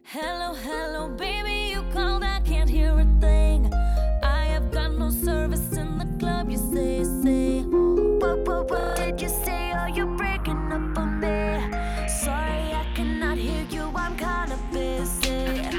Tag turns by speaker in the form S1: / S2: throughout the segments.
S1: Hello, hello, baby, you called, I can't hear a thing. I have got no service in the club, you say. What did you say? Are you breaking up on me? Sorry, I cannot hear you, I'm kinda busy.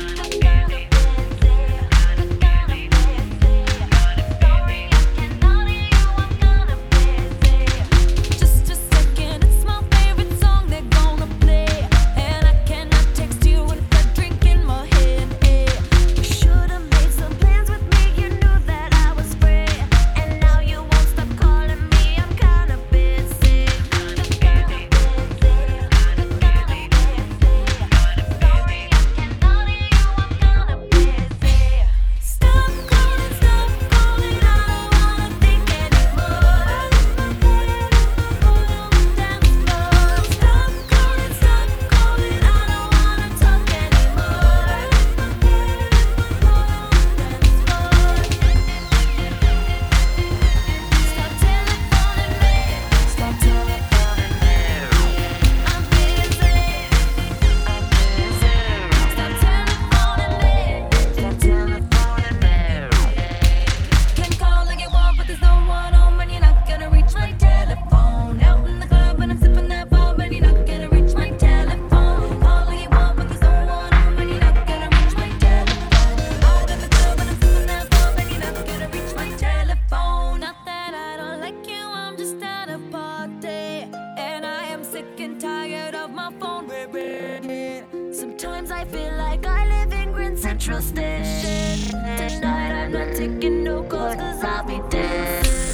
S1: Sometimes I feel like I live in Grand Central Station. Tonight I'm not taking no calls 'cause I'll be dead.